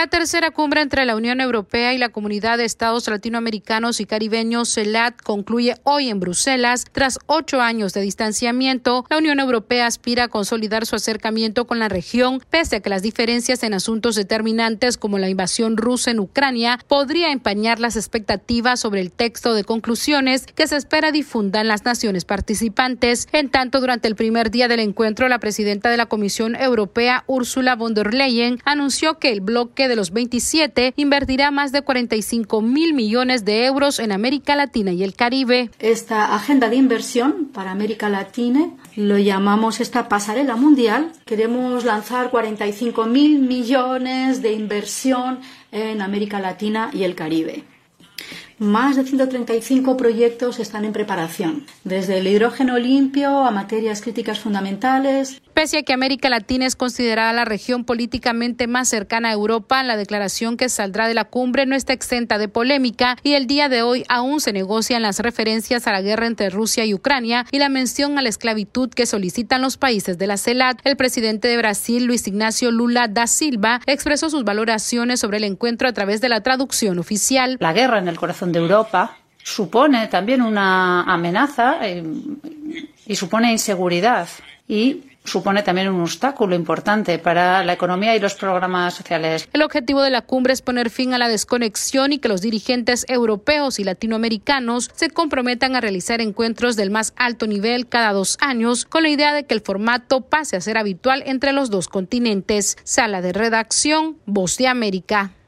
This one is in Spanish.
La tercera cumbre entre la Unión Europea y la Comunidad de Estados Latinoamericanos y Caribeños, CELAC, concluye hoy en Bruselas. Tras 8 años de distanciamiento, la Unión Europea aspira a consolidar su acercamiento con la región, pese a que las diferencias en asuntos determinantes como la invasión rusa en Ucrania podría empañar las expectativas sobre el texto de conclusiones que se espera difundan las naciones participantes. En tanto, durante el primer día del encuentro, la presidenta de la Comisión Europea, Ursula von der Leyen, anunció que el bloque de los 27 invertirá más de 45.000 millones de euros en América Latina y el Caribe. Esta agenda de inversión para América Latina lo llamamos esta pasarela mundial. Queremos lanzar 45.000 millones de inversión en América Latina y el Caribe. Más de 135 proyectos están en preparación, desde el hidrógeno limpio a materias críticas fundamentales. Pese a que América Latina es considerada la región políticamente más cercana a Europa, la declaración que saldrá de la cumbre no está exenta de polémica y el día de hoy aún se negocian las referencias a la guerra entre Rusia y Ucrania y la mención a la esclavitud que solicitan los países de la CELAC. El presidente de Brasil, Luis Ignacio Lula da Silva, expresó sus valoraciones sobre el encuentro a través de la traducción oficial. La guerra en el corazón de Europa supone también una amenaza y supone inseguridad y supone también un obstáculo importante para la economía y los programas sociales. El objetivo de la cumbre es poner fin a la desconexión y que los dirigentes europeos y latinoamericanos se comprometan a realizar encuentros del más alto nivel cada 2 años, con la idea de que el formato pase a ser habitual entre los dos continentes. Sala de redacción, Voz de América.